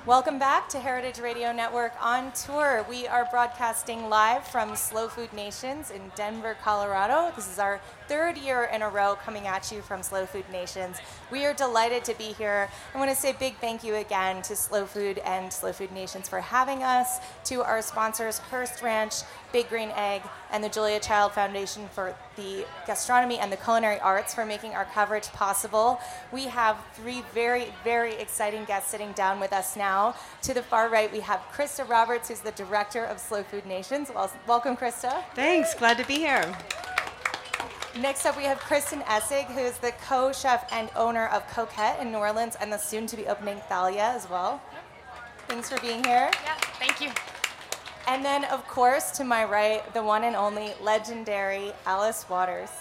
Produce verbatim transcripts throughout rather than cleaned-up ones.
Welcome back to Heritage Radio Network on tour. We are broadcasting live from Slow Food Nations in Denver, Colorado. This is our third year in a row coming at you from Slow Food Nations. We are delighted to be here. I want to say a big thank you again to Slow Food and Slow Food Nations for having us, to our sponsors, Hearst Ranch, Big Green Egg, and the Julia Child Foundation for the gastronomy and the culinary arts for making our coverage possible. We have three very, very exciting guests sitting down with us now. To the far right, we have Krista Roberts, who's the director of Slow Food Nations. Well, welcome, Krista. Thanks, glad to be here. Next up, we have Kristen Essig, who is the co-chef and owner of Coquette in New Orleans and the soon-to-be opening Thalia as well. Thanks for being here. Yeah, thank you. And then, of course, to my right, the one and only legendary Alice Waters.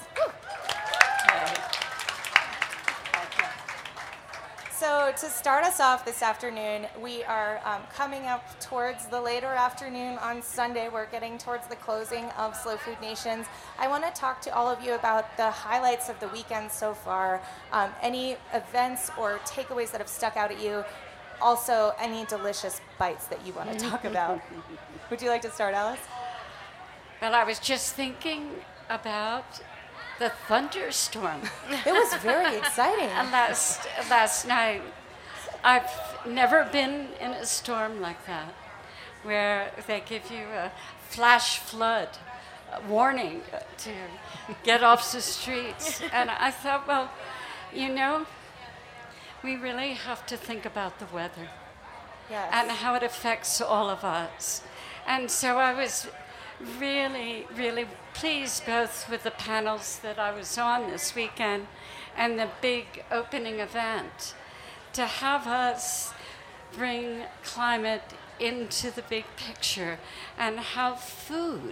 So to start us off this afternoon, we are um, coming up towards the later afternoon on Sunday. We're getting towards the closing of Slow Food Nations. I want to talk to all of you about the highlights of the weekend so far, um, any events or takeaways that have stuck out at you, also any delicious bites that you want to talk about. Would you like to start, Alice? Well, I was just thinking about the thunderstorm. It was very exciting. last last night. I've never been in a storm like that, where they give you a flash flood warning to get off the streets. And I thought, well, you know, we really have to think about the weather. Yes. And how it affects all of us. And so I was really, really pleased both with the panels that I was on this weekend and the big opening event to have us bring climate into the big picture and how food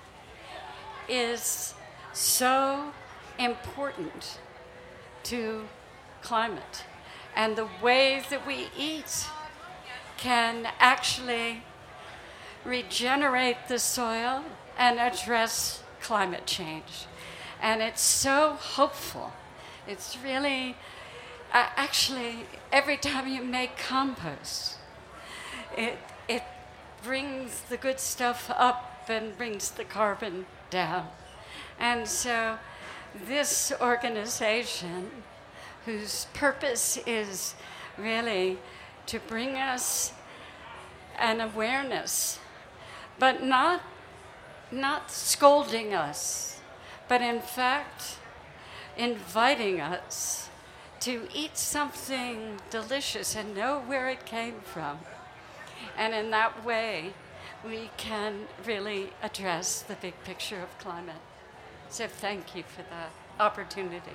is so important to climate and the way that we eat can actually regenerate the soil and address climate change. And it's so hopeful. It's really, uh, actually, every time you make compost, it, it brings the good stuff up and brings the carbon down. And so this organization, whose purpose is really to bring us an awareness, but not, not scolding us, but in fact inviting us to eat something delicious and know where it came from. And in that way, we can really address the big picture of climate. So thank you for that opportunity.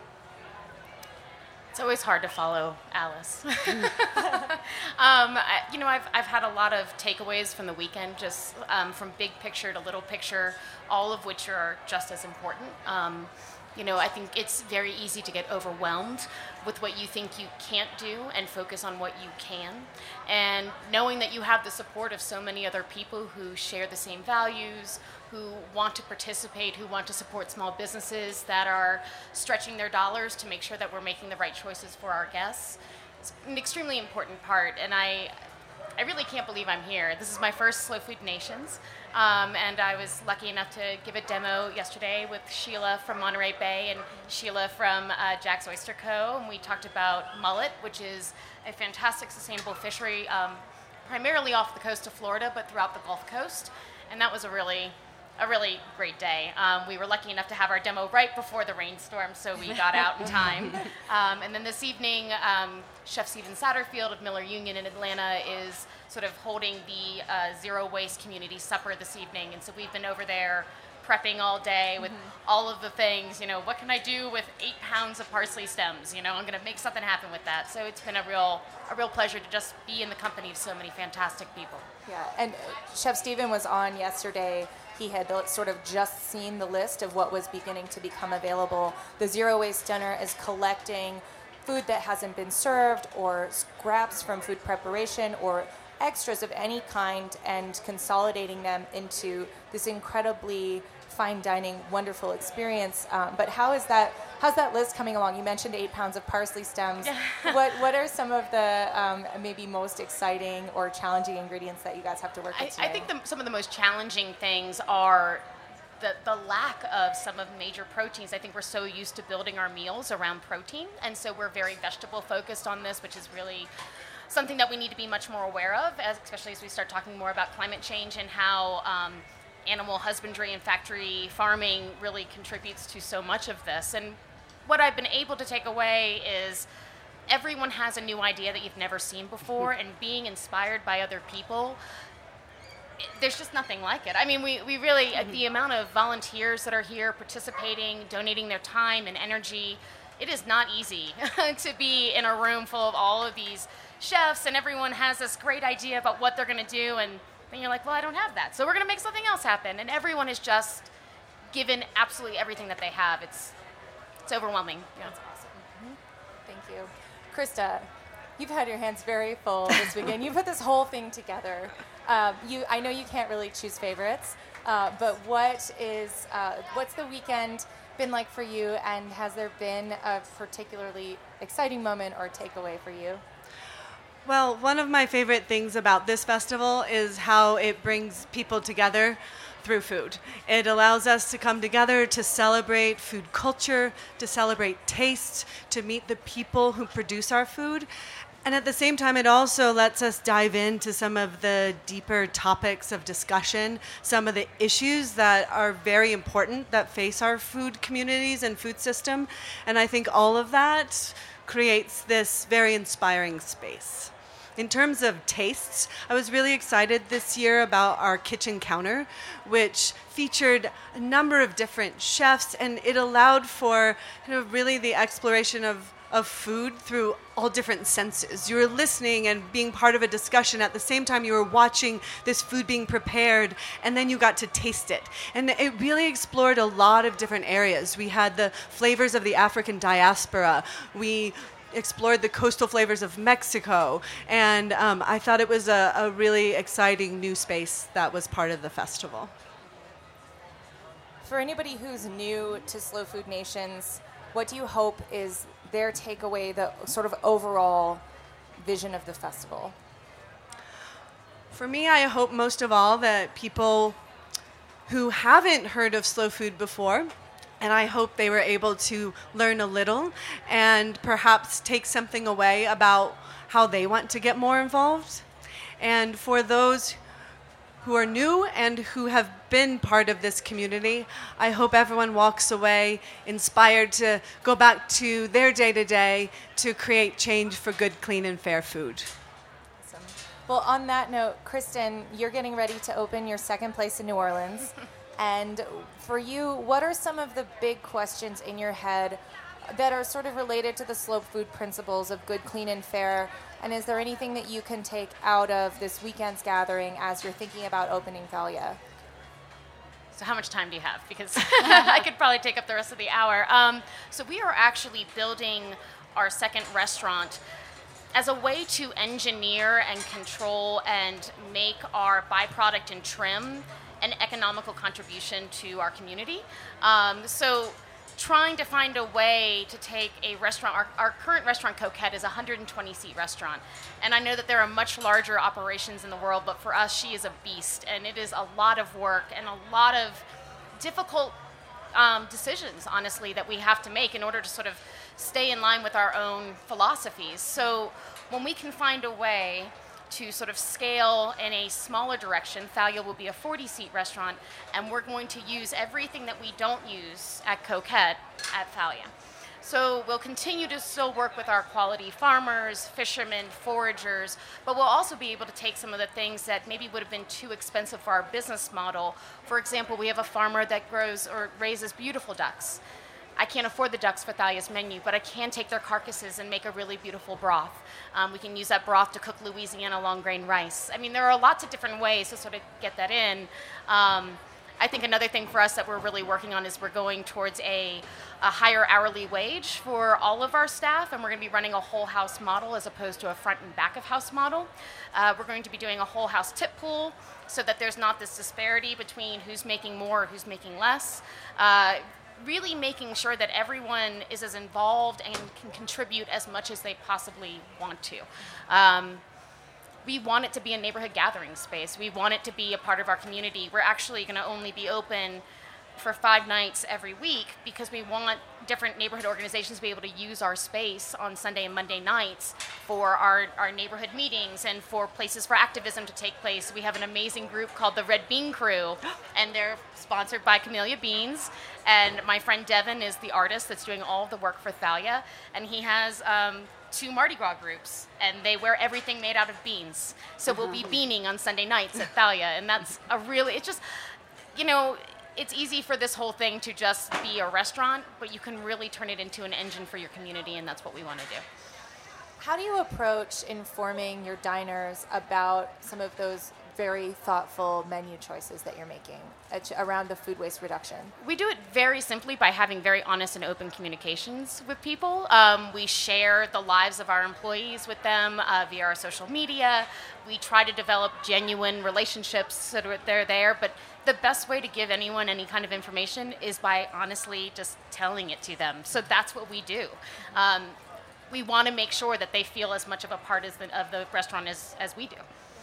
It's always hard to follow Alice. um, I, you know, I've, I've had a lot of takeaways from the weekend, just um, from big picture to little picture, all of which are just as important. Um, you know, I think it's very easy to get overwhelmed with what you think you can't do and focus on what you can. And knowing that you have the support of so many other people who share the same values, who want to participate, who want to support small businesses that are stretching their dollars to make sure that we're making the right choices for our guests. It's an extremely important part, and I, I really can't believe I'm here. This is my first Slow Food Nations, um, and I was lucky enough to give a demo yesterday with Sheila from Monterey Bay and Sheila from uh, Jack's Oyster Co., and we talked about mullet, which is a fantastic sustainable fishery, um, primarily off the coast of Florida, but throughout the Gulf Coast, and that was a really a really great day. Um, we were lucky enough to have our demo right before the rainstorm, so we got out in time. Um, and then this evening, um, Chef Steven Satterfield of Miller Union in Atlanta is sort of holding the uh, Zero Waste Community Supper this evening. And so we've been over there prepping all day with mm-hmm. all of the things, you know, what can I do with eight pounds of parsley stems? You know, I'm going to make something happen with that. So it's been a real a real pleasure to just be in the company of so many fantastic people. Yeah, and Chef Steven was on yesterday. He had sort of just seen the list of what was beginning to become available. The Zero Waste Dinner is collecting food that hasn't been served or scraps from food preparation or extras of any kind and consolidating them into this incredibly fine dining, wonderful experience. Um, but how is that? How's that list coming along? You mentioned eight pounds of parsley stems. what What are some of the um, maybe most exciting or challenging ingredients that you guys have to work with I, today? I think the, some of the most challenging things are the, the lack of some of major proteins. I think we're so used to building our meals around protein, and so we're very vegetable focused on this, which is really something that we need to be much more aware of, as, especially as we start talking more about climate change and how um, animal husbandry and factory farming really contributes to so much of this. And what I've been able to take away is everyone has a new idea that you've never seen before, and being inspired by other people, it, there's just nothing like it. I mean, we, we really, mm-hmm. the amount of volunteers that are here participating, donating their time and energy, it is not easy to be in a room full of all of these chefs, and everyone has this great idea about what they're going to do, and then you're like, well, I don't have that, so we're going to make something else happen. And everyone is just given absolutely everything that they have. It's it's overwhelming. Yeah. That's awesome. Mm-hmm. Thank you. Krista, you've had your hands very full this weekend. You put this whole thing together. Um, you, I know you can't really choose favorites, uh, but what is uh, what's the weekend been like for you, and has there been a particularly exciting moment or takeaway for you? Well, one of my favorite things about this festival is how it brings people together through food. It allows us to come together to celebrate food culture, to celebrate taste, to meet the people who produce our food. And at the same time, it also lets us dive into some of the deeper topics of discussion, some of the issues that are very important that face our food communities and food system. And I think all of that creates this very inspiring space. In terms of tastes, I was really excited this year about our kitchen counter, which featured a number of different chefs, and it allowed for kind of really the exploration of, of food through all different senses. You were listening and being part of a discussion. At the same time, you were watching this food being prepared, and then you got to taste it. And it really explored a lot of different areas. We had the flavors of the African diaspora. We explored the coastal flavors of Mexico, and um, I thought it was a, a really exciting new space that was part of the festival. For anybody who's new to Slow Food Nations, what do you hope is their takeaway, the sort of overall vision of the festival? For me, I hope most of all that people who haven't heard of slow food before, and I hope they were able to learn a little and perhaps take something away about how they want to get more involved. And for those who are new and who have been part of this community, I hope everyone walks away inspired to go back to their day-to-day to create change for good, clean, and fair food. Awesome. Well, on that note, Kristen, you're getting ready to open your second place in New Orleans. And for you, what are some of the big questions in your head that are sort of related to the slow food principles of good, clean, and fair? And is there anything that you can take out of this weekend's gathering as you're thinking about opening Thalia? So how much time do you have? Because I could probably take up the rest of the hour. Um, so we are actually building our second restaurant as a way to engineer and control and make our byproduct and trim an economical contribution to our community. Um, so trying to find a way to take a restaurant, our, our current restaurant, Coquette, is a one hundred twenty seat restaurant. And I know that there are much larger operations in the world, but for us, she is a beast. And it is a lot of work and a lot of difficult um, decisions, honestly, that we have to make in order to sort of stay in line with our own philosophies. So when we can find a way to sort of scale in a smaller direction, Thalia will be a forty seat restaurant, and we're going to use everything that we don't use at Coquette at Thalia. So we'll continue to still work with our quality farmers, fishermen, foragers, but we'll also be able to take some of the things that maybe would have been too expensive for our business model. For example, we have a farmer that grows or raises beautiful ducks. I can't afford the ducks for Thalia's menu, but I can take their carcasses and make a really beautiful broth. Um, we can use that broth to cook Louisiana long grain rice. I mean, there are lots of different ways to sort of get that in. Um, I think another thing for us that we're really working on is we're going towards a, a higher hourly wage for all of our staff, and we're going to be running a whole house model as opposed to a front and back of house model. Uh, we're going to be doing a whole house tip pool so that there's not this disparity between who's making more or who's making less. Uh, really making sure that everyone is as involved and can contribute as much as they possibly want to. Um, we want it to be a neighborhood gathering space. We want it to be a part of our community. We're actually going to only be open for five nights every week because we want different neighborhood organizations to be able to use our space on Sunday and Monday nights for our, our neighborhood meetings and for places for activism to take place. We have an amazing group called the Red Bean Crew, and they're sponsored by Camellia Beans. And my friend Devin is the artist that's doing all of the work for Thalia, and he has um, two Mardi Gras groups, and they wear everything made out of beans. So we'll be beaning on Sunday nights at Thalia, and that's a really, it's just, you know, it's easy for this whole thing to just be a restaurant, but you can really turn it into an engine for your community, and that's what we want to do. How do you approach informing your diners about some of those very thoughtful menu choices that you're making around the food waste reduction? We do it very simply by having very honest and open communications with people. Um, we share the lives of our employees with them uh, via our social media. We try to develop genuine relationships so that they're there, but the best way to give anyone any kind of information is by honestly just telling it to them. So that's what we do. Um, we want to make sure that they feel as much of a part as the, of the restaurant as, as we do.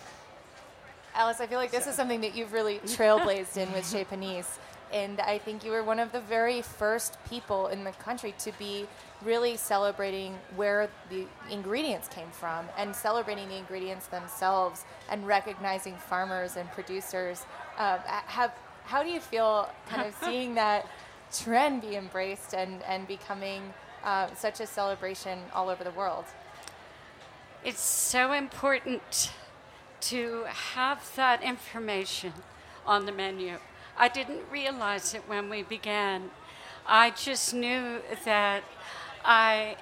Alice, I feel like this is something that you've really trailblazed in with Chez Panisse, and I think you were one of the very first people in the country to be really celebrating where the ingredients came from and celebrating the ingredients themselves and recognizing farmers and producers. Uh, have, how do you feel kind of seeing that trend be embraced and, and becoming uh, such a celebration all over the world? It's so important to have that information on the menu. I didn't realize it when we began. I just knew that I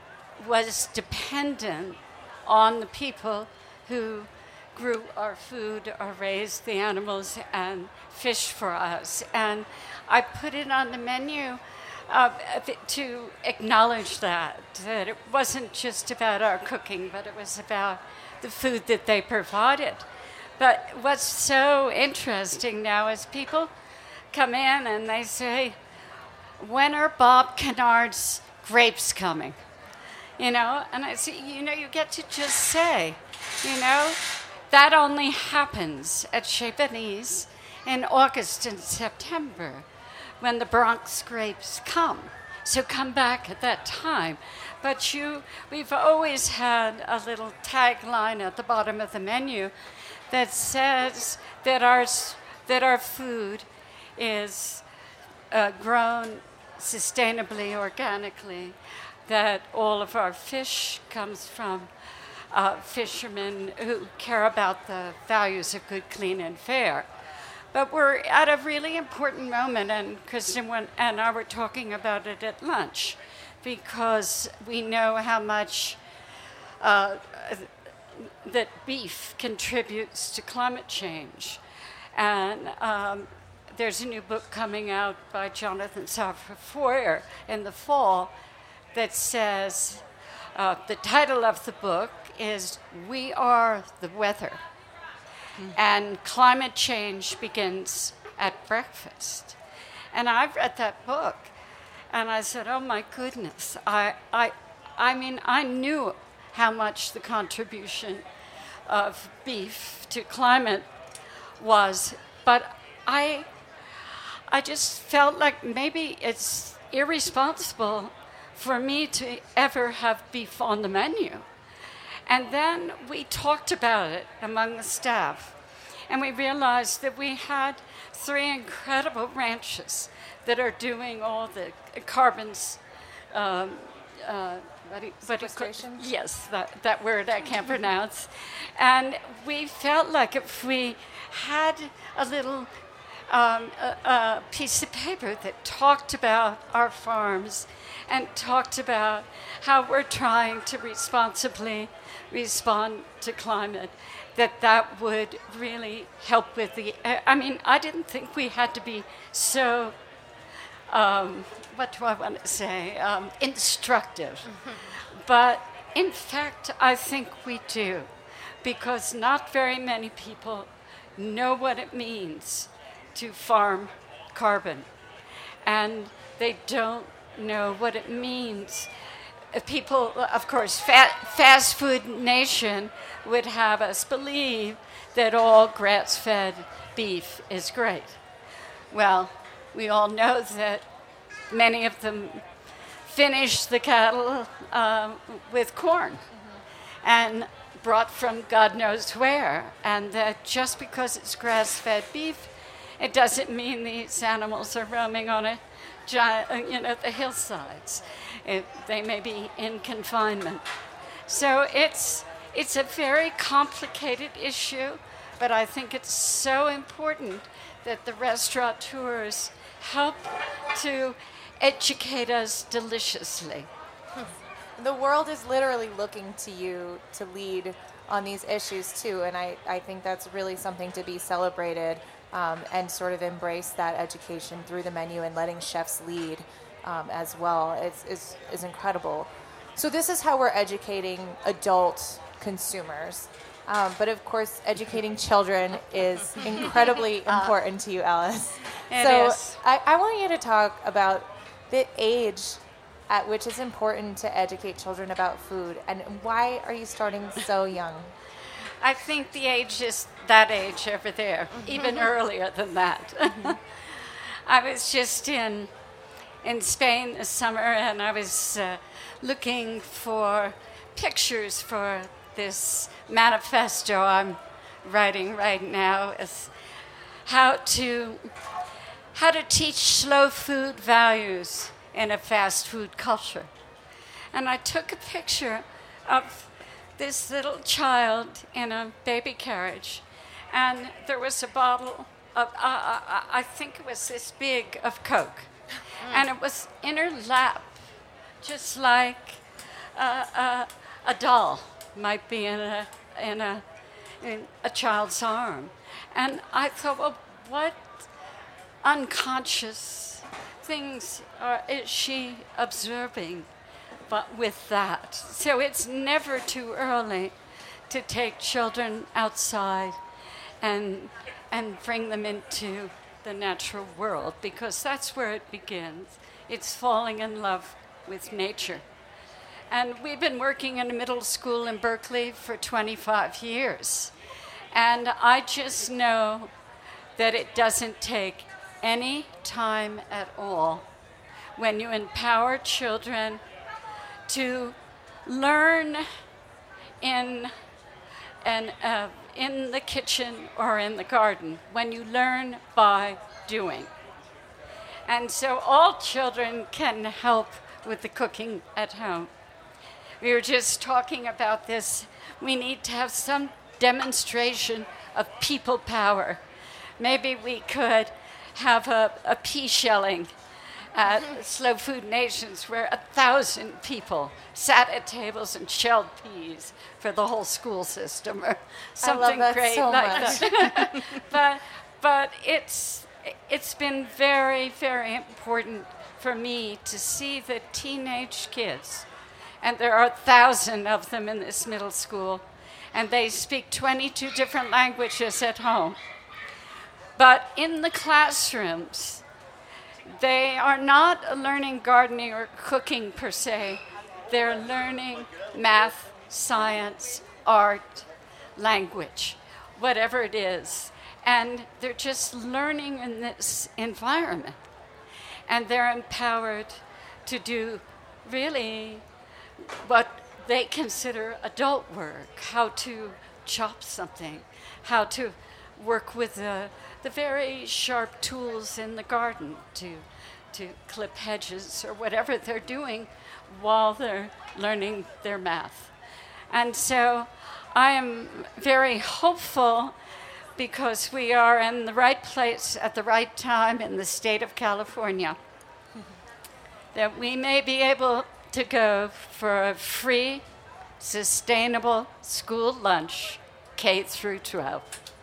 was dependent on the people who grew our food or raised the animals and fished for us. And I put it on the menu uh, to acknowledge that, that it wasn't just about our cooking, but it was about the food that they provided. But what's so interesting now is people come in and they say, when are Bob Kennard's grapes coming? You know, and I say, you know, you get to just say, you know, that only happens at Chez Panisse in August and September when the Bronx grapes come. So come back at that time. But you, we've always had a little tagline at the bottom of the menu that says that our, that our food is uh, grown sustainably, organically, that all of our fish comes from uh, fishermen who care about the values of good, clean, and fair. But we're at a really important moment, and Kristen and I were talking about it at lunch, because we know how much uh, that beef contributes to climate change. And um, there's a new book coming out by Jonathan Safran Foer in the fall that says, uh, the title of the book is We Are the Weather. Mm-hmm. And climate change begins at breakfast. And I've read that book, and I said, oh my goodness, I, I, I mean, I knew how much the contribution of beef to climate was, but I, I just felt like maybe it's irresponsible for me to ever have beef on the menu. And then we talked about it among the staff, and we realized that we had three incredible ranches that are doing all the carbons, um, uh, what do you, what do you call, yes, that, that word I can't pronounce. And we felt like if we had a little um, a, a piece of paper that talked about our farms and talked about how we're trying to responsibly respond to climate, that that would really help with the, I mean, I didn't think we had to be so, um, what do I want to say, um, instructive. But in fact, I think we do, because not very many people know what it means to farm carbon. And they don't know what it means. Uh, People, of course, fa- Fast Food Nation would have us believe that all grass-fed beef is great. Well, we all know that many of them finish the cattle uh, with corn mm-hmm. and brought from God knows where, and that just because it's grass-fed beef, it doesn't mean these animals are roaming on a giant, you know, the hillsides. It, they may be in confinement. So it's it's a very complicated issue, but I think it's so important that the restaurateurs help to educate us deliciously. The world is literally looking to you to lead on these issues too, and I, I think that's really something to be celebrated, um, and sort of embrace that education through the menu and letting chefs lead um, as well is, is, is incredible. So this is how we're educating adult consumers. Um, but of course, educating children is incredibly important to you, Alice. It so is. I, I want you to talk about the age at which it's important to educate children about food, and why are you starting so young? I think the age is that age over there, even earlier than that. I was just in in Spain this summer, and I was uh, looking for pictures for this manifesto I'm writing right now, is how to how to teach slow food values in a fast food culture. And I took a picture of this little child in a baby carriage, and there was a bottle of, uh, uh, I think it was this big, of Coke. Mm. And it was in her lap, just like uh, uh, a doll might be in a, in, a, in a child's arm. And I thought, well, what unconscious things are, is she observing but with that? So it's never too early to take children outside and and bring them into the natural world, because that's where it begins. It's falling in love with nature. And we've been working in a middle school in Berkeley for twenty-five years. And I just know that it doesn't take any time at all when you empower children to learn in and uh, in the kitchen or in the garden, when you learn by doing. And so all children can help with the cooking at home. We were just talking about this. We need to have some demonstration of people power. Maybe we could have a, a pea shelling at Slow Food Nations, where a thousand people sat at tables and shelled peas for the whole school system, or something I love that great so like much. that. but but it's it's been very, very important for me to see that teenage kids, and there are a thousand of them in this middle school, and they speak twenty-two different languages at home. But in the classrooms, they are not learning gardening or cooking per se. They're learning math, science, art, language, whatever it is. And they're just learning in this environment. And they're empowered to do really what they consider adult work, how to chop something, how to work with the, the very sharp tools in the garden to, to clip hedges or whatever they're doing while they're learning their math. And so I am very hopeful, because we are in the right place at the right time in the state of California. that we may be able to go for a free, sustainable school lunch, K through twelve.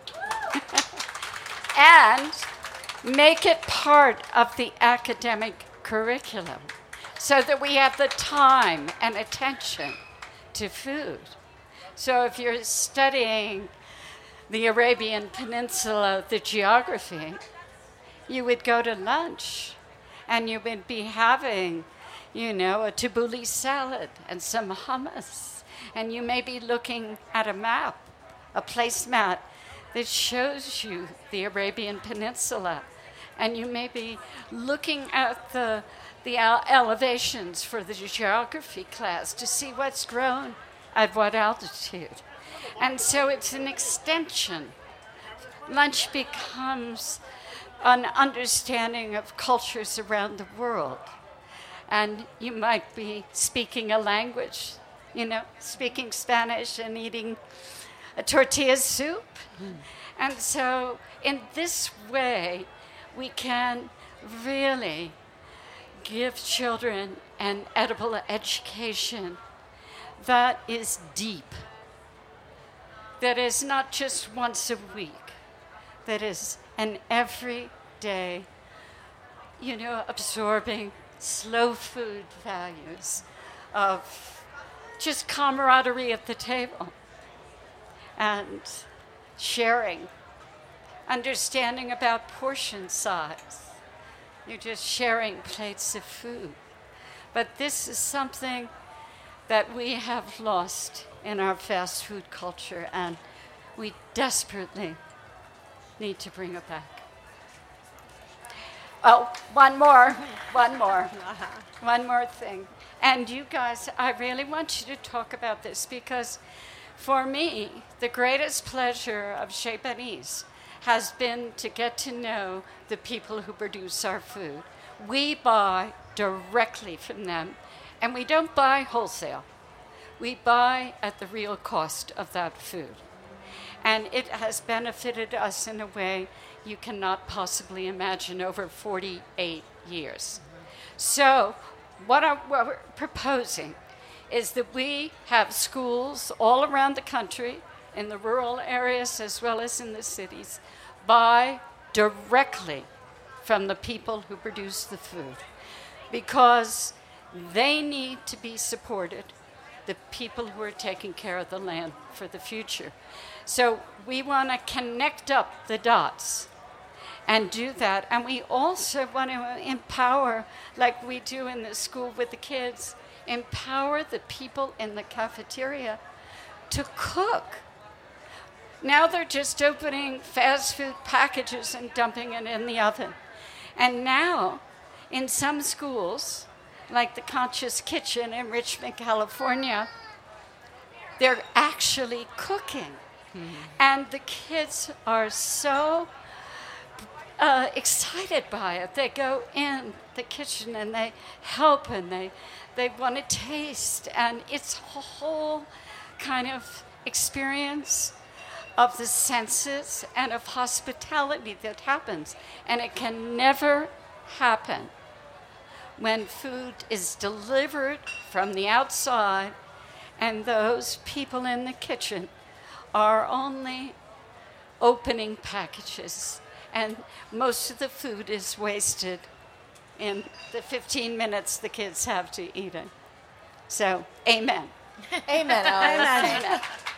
And make it part of the academic curriculum so that we have the time and attention to food. So if you're studying the Arabian Peninsula, the geography, you would go to lunch and you would be having, you know, a tabbouleh salad and some hummus. And you may be looking at a map, a placemat that shows you the Arabian Peninsula. And you may be looking at the, the ele- elevations for the geography class to see what's grown at what altitude. And so it's an extension. Lunch becomes an understanding of cultures around the world. And you might be speaking a language, you know, speaking Spanish and eating a tortilla soup. Mm. And so in this way, we can really give children an edible education that is deep, that is not just once a week, that is an everyday, you know, absorbing slow food values of just camaraderie at the table and sharing, understanding about portion size. You're just sharing plates of food. But this is something that we have lost in our fast food culture, and we desperately need to bring it back. Oh, one more, one more, one more thing. And you guys, I really want you to talk about this, because for me, the greatest pleasure of Chez Panisse has been to get to know the people who produce our food. We buy directly from them, and we don't buy wholesale. We buy at the real cost of that food. And it has benefited us in a way you cannot possibly imagine over forty-eight years. So what, I, what we're proposing is that we have schools all around the country, in the rural areas as well as in the cities, buy directly from the people who produce the food, because they need to be supported, the people who are taking care of the land for the future. So we want to connect up the dots and do that. And we also want to empower, like we do in the school with the kids, empower the people in the cafeteria to cook. Now they're just opening fast food packages and dumping it in the oven. And now, in some schools, like the Conscious Kitchen in Richmond, California, they're actually cooking. Mm-hmm. And the kids are so uh, excited by it. They go in the kitchen and they help and they, they want to taste. And it's a whole kind of experience of the senses and of hospitality that happens. And it can never happen when food is delivered from the outside and those people in the kitchen are only opening packages. And most of the food is wasted in the fifteen minutes the kids have to eat it. So, amen. Amen, Alice. Amen.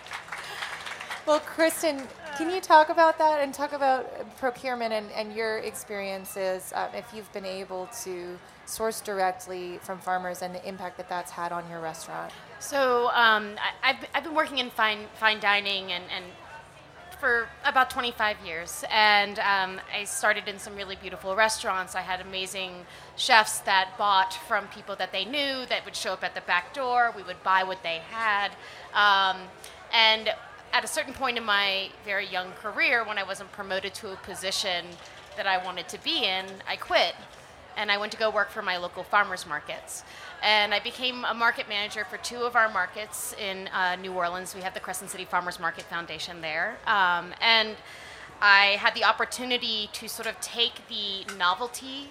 Well, Kristen, can you talk about that and talk about procurement and, and your experiences, uh, if you've been able to source directly from farmers and the impact that that's had on your restaurant? So um, I, I've, I've been working in fine fine dining and, and for about twenty-five years, and um, I started in some really beautiful restaurants. I had amazing chefs that bought from people that they knew that would show up at the back door. We would buy what they had, um, and at a certain point in my very young career, when I wasn't promoted to a position that I wanted to be in, I quit. And I went to go work for my local farmers markets. And I became a market manager for two of our markets in uh, New Orleans. We have the Crescent City Farmers Market Foundation there. Um, and I had the opportunity to sort of take the novelty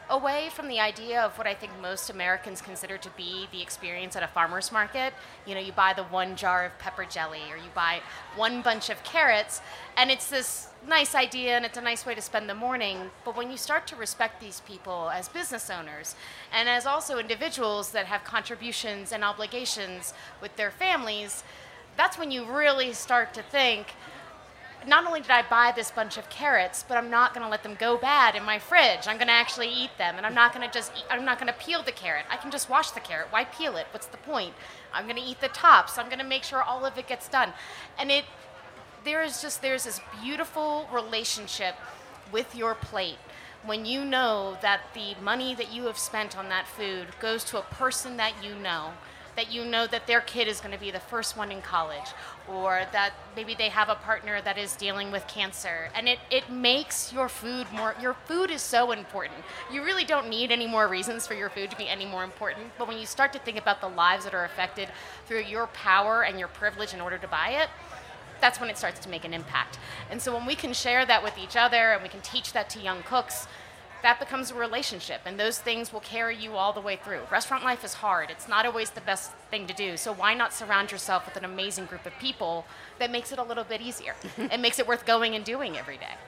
away from the idea of what I think most Americans consider to be the experience at a farmer's market. You know, you buy the one jar of pepper jelly, or you buy one bunch of carrots, and it's this nice idea and it's a nice way to spend the morning. But when you start to respect these people as business owners and as also individuals that have contributions and obligations with their families, that's when you really start to think, not only did I buy this bunch of carrots, but I'm not going to let them go bad in my fridge. I'm going to actually eat them, and I'm not going to just eat, I'm not going to peel the carrot. I can just wash the carrot. Why peel it? What's the point? I'm going to eat the tops. I'm going to make sure all of it gets done. And it there is just there's this beautiful relationship with your plate when you know that the money that you have spent on that food goes to a person that you know, that you know that their kid is going to be the first one in college, or that maybe they have a partner that is dealing with cancer. And it, it makes your food more, your food is so important. You really don't need any more reasons for your food to be any more important. But when you start to think about the lives that are affected through your power and your privilege in order to buy it, that's when it starts to make an impact. And so when we can share that with each other and we can teach that to young cooks, that becomes a relationship, and those things will carry you all the way through. Restaurant life is hard. It's not always the best thing to do, so why not surround yourself with an amazing group of people that makes it a little bit easier and makes it worth going and doing every day?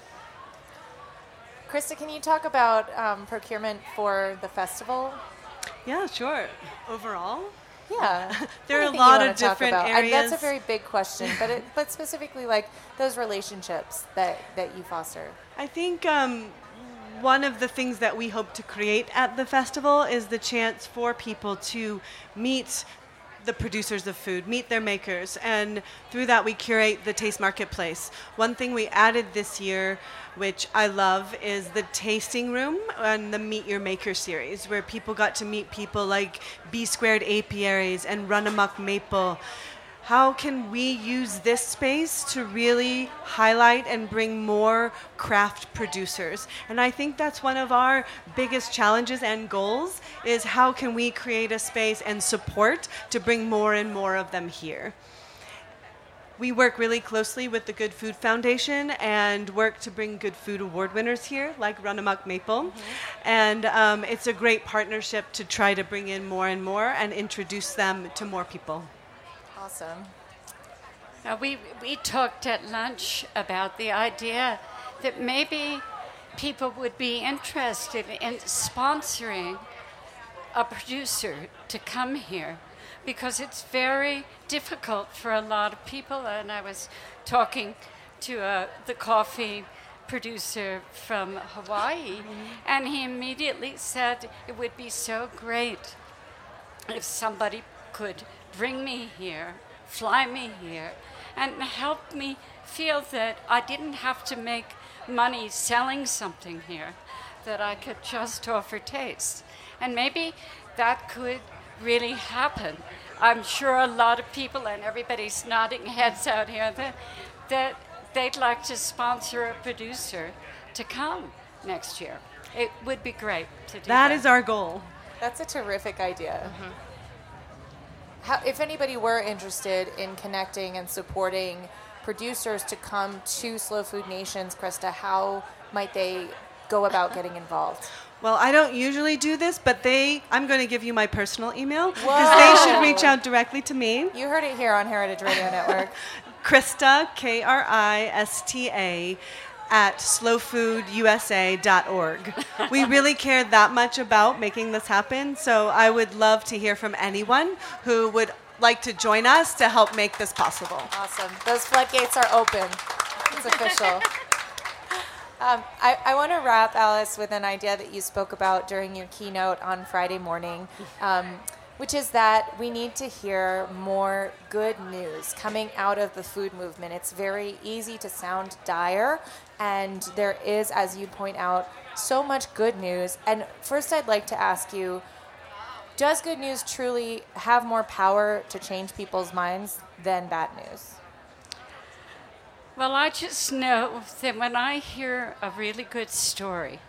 Krista, can you talk about um, procurement for the festival? Yeah, sure. Overall? Yeah. There are a Anything lot you of wanna talk different about? areas. I, that's a very big question, but it, but specifically like those relationships that, that you foster. I think um, one of the things that we hope to create at the festival is the chance for people to meet the producers of food, meet their makers, and through that we curate the Taste Marketplace. One thing we added this year, which I love, is the tasting room and the Meet Your Maker series, where people got to meet people like B Squared Apiaries and Run Amok Maple. How can we use this space to really highlight and bring more craft producers? And I think that's one of our biggest challenges and goals, is how can we create a space and support to bring more and more of them here. We work really closely with the Good Food Foundation and work to bring Good Food Award winners here, like Run Amok Maple. Mm-hmm. And um, it's a great partnership to try to bring in more and more and introduce them to more people. Awesome. Now, we, we talked at lunch about the idea that maybe people would be interested in sponsoring a producer to come here, because it's very difficult for a lot of people. And I was talking to uh, the coffee producer from Hawaii, mm-hmm. and he immediately said it would be so great if somebody could bring me here, fly me here, and help me feel that I didn't have to make money selling something here, that I could just offer taste. And maybe that could really happen. I'm sure a lot of people, and everybody's nodding heads out here, that, that they'd like to sponsor a producer to come next year. It would be great to do that. That is our goal. That's a terrific idea. Mm-hmm. How, if anybody were interested in connecting and supporting producers to come to Slow Food Nations, Krista, how might they go about getting involved? Well, I don't usually do this, but they, I'm going to give you my personal email, because they should reach out directly to me. You heard it here on Heritage Radio Network. Krista, K R I S T A, at slow food u s a dot org. We really care that much about making this happen, so I would love to hear from anyone who would like to join us to help make this possible. Awesome. Those floodgates are open. It's official. Um, I, I want to wrap, Alice, with an idea that you spoke about during your keynote on Friday morning, um, which is that we need to hear more good news coming out of the food movement. It's very easy to sound dire, and there is, as you point out, so much good news. And first I'd like to ask you, does good news truly have more power to change people's minds than bad news? Well, I just know that when I hear a really good story,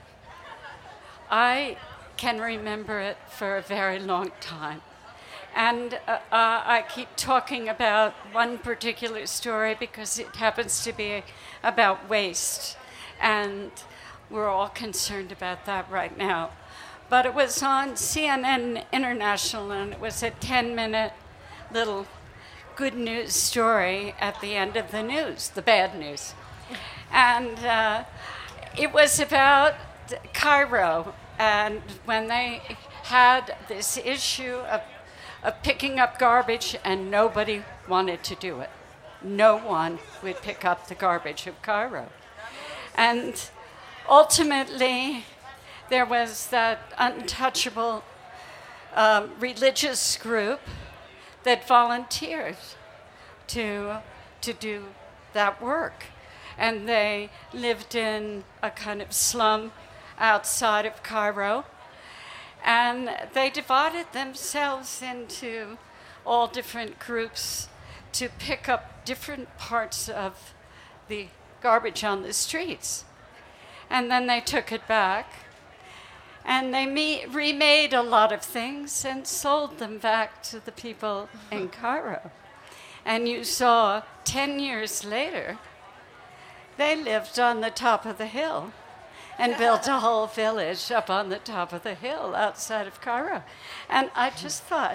I can remember it for a very long time. And uh, uh, I keep talking about one particular story because it happens to be about waste. And we're all concerned about that right now. But it was on C N N International, and it was a ten-minute little good news story at the end of the news, the bad news. And uh, it was about Cairo, and when they had this issue of, of picking up garbage, and nobody wanted to do it. No one would pick up the garbage of Cairo. And ultimately, there was that untouchable uh, religious group that volunteered to, to do that work. And they lived in a kind of slum outside of Cairo. And they divided themselves into all different groups to pick up different parts of the garbage on the streets. And then they took it back. And they me- remade a lot of things and sold them back to the people in Cairo. And you saw ten years later, they lived on the top of the hill and built a whole village up on the top of the hill outside of Cairo. And I just thought,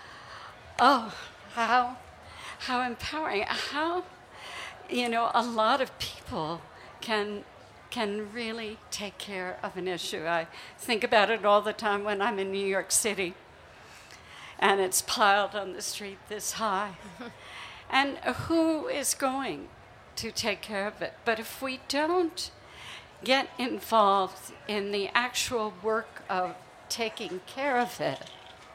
oh, how, how empowering, how, you know, a lot of people can can really take care of an issue. I think about it all the time when I'm in New York City and it's piled on the street this high. And who is going to take care of it? But if we don't get involved in the actual work of taking care of it,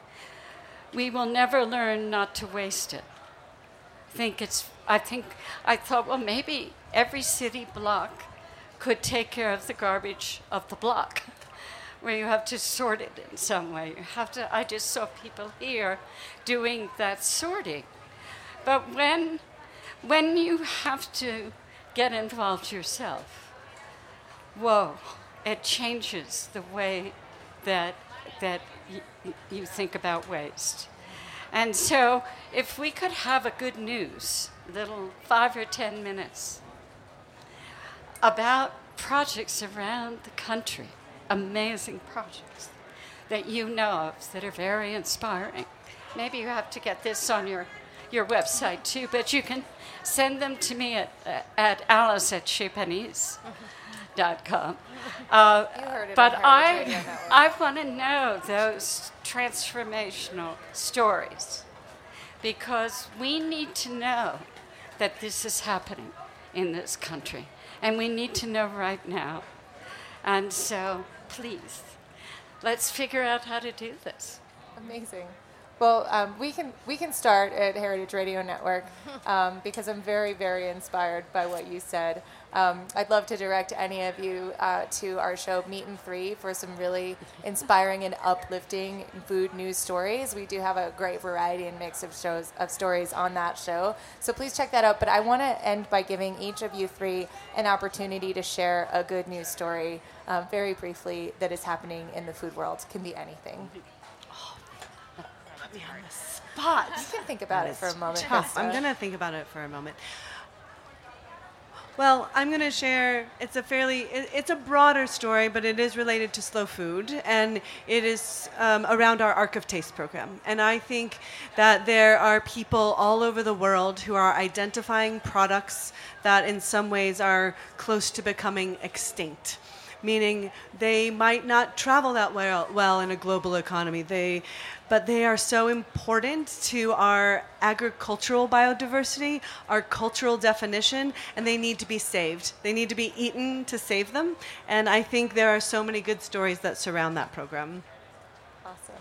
we will never learn not to waste it. I think it's, I think, I thought, well, maybe every city block could take care of the garbage of the block, where you have to sort it in some way. You have to, I just saw people here doing that sorting. But when, when you have to get involved yourself, whoa, it changes the way that, that y- you think about waste. And so if we could have a good news, little five or ten minutes, about projects around the country, amazing projects that you know of that are very inspiring. Maybe you have to get this on your, your website too, but you can send them to me at, uh, at alice at chez panisse dot com. Uh, You heard it but on Heritage I, Radio Network. I want to know those transformational stories, because we need to know that this is happening in this country. And we need to know right now. And so, please, let's figure out how to do this. Amazing. Well, um, we can we can start at Heritage Radio Network um, because I'm very, very inspired by what you said. Um, I'd love to direct any of you uh, to our show Meat and Three for some really inspiring and uplifting food news stories. We do have a great variety and mix of shows of stories on that show, so please check that out. But I want to end by giving each of you three an opportunity to share a good news story, um, very briefly, that is happening in the food world. Can be anything. Put me on the spot. You can think about That it for is a moment. tough. I'm Krista. going to think about it for a moment. Well, I'm going to share, it's a fairly, it, it's a broader story, but it is related to slow food, and it is um, around our Arc of Taste program. And I think that there are people all over the world who are identifying products that in some ways are close to becoming extinct, meaning they might not travel that well, well in a global economy. They, but they are so important to our agricultural biodiversity, our cultural definition, and they need to be saved. They need to be eaten to save them. And I think there are so many good stories that surround that program. Awesome.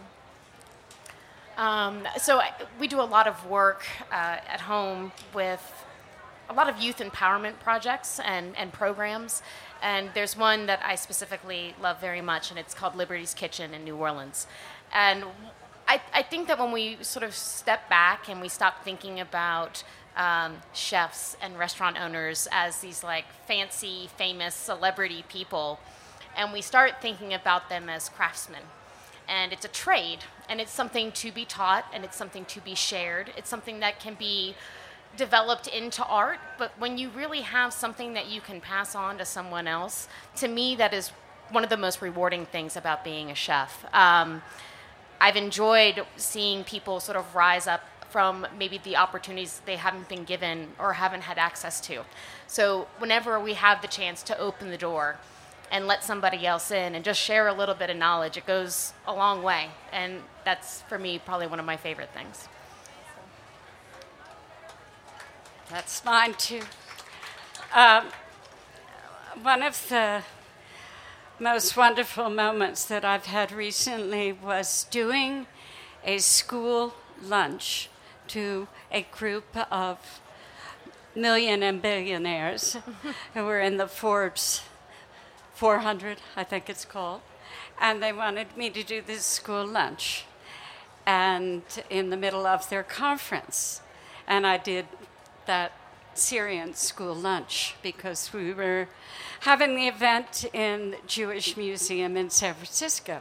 Um, so I, we do a lot of work uh, at home with a lot of youth empowerment projects and, and programs. And there's one that I specifically love very much, and it's called Liberty's Kitchen in New Orleans. And I, I think that when we sort of step back and we stop thinking about um, chefs and restaurant owners as these like fancy, famous celebrity people, and we start thinking about them as craftsmen. And it's a trade, and it's something to be taught, and it's something to be shared. It's something that can be developed into art, but when you really have something that you can pass on to someone else, to me, that is one of the most rewarding things about being a chef. Um, I've enjoyed seeing people sort of rise up from maybe the opportunities they haven't been given or haven't had access to. So whenever we have the chance to open the door and let somebody else in and just share a little bit of knowledge, it goes a long way. And that's, for me, probably one of my favorite things. That's mine too. Um, one of the most wonderful moments that I've had recently was doing a school lunch to a group of million and billionaires who were in the Forbes four hundred, I think it's called. And they wanted me to do this school lunch and in the middle of their conference. And I did that Syrian school lunch because we were having the event in the Jewish Museum in San Francisco.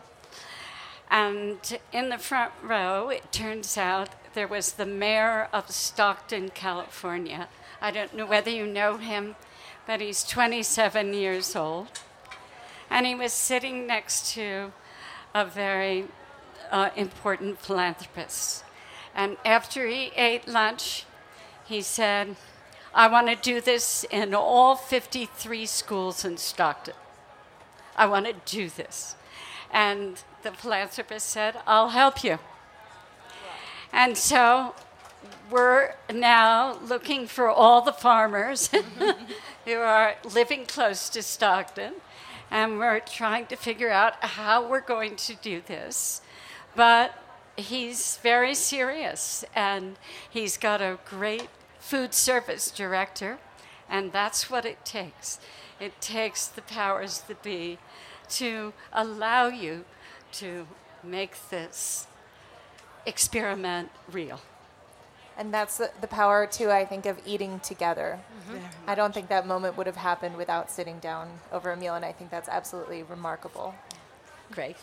And in the front row, it turns out there was the mayor of Stockton, California. I don't know whether you know him, but he's twenty-seven years old. And he was sitting next to a very uh, important philanthropist. And after he ate lunch, he said, I want to do this in all fifty-three schools in Stockton. I want to do this. And the philanthropist said, I'll help you. And so we're now looking for all the farmers who are living close to Stockton, and we're trying to figure out how we're going to do this. But he's very serious, and he's got a great food service director, and that's what it takes. It takes the powers that be to allow you to make this experiment real. And that's the, the power, too, I think, of eating together. Mm-hmm. I don't think that moment would have happened without sitting down over a meal, and I think that's absolutely remarkable. Great.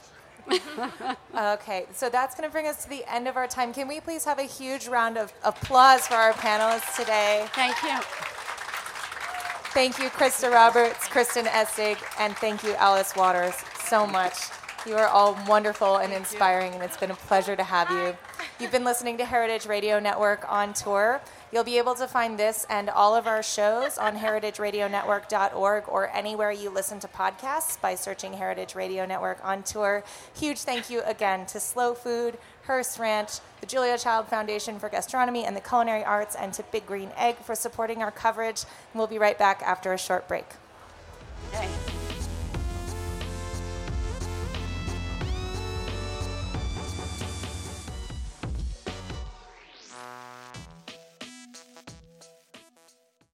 Okay, so that's going to bring us to the end of our time. Can we please have a huge round of applause for our panelists today? Thank you. Thank you, Krista Roberts, Kristen Essig, and thank you, Alice Waters, so much. You are all wonderful and inspiring, and it's been a pleasure to have you. You've been listening to Heritage Radio Network on tour. You'll be able to find this and all of our shows on heritage radio network dot org or anywhere you listen to podcasts by searching Heritage Radio Network on tour. Huge thank you again to Slow Food, Hearst Ranch, the Julia Child Foundation for Gastronomy and the Culinary Arts, and to Big Green Egg for supporting our coverage. And we'll be right back after a short break. Okay.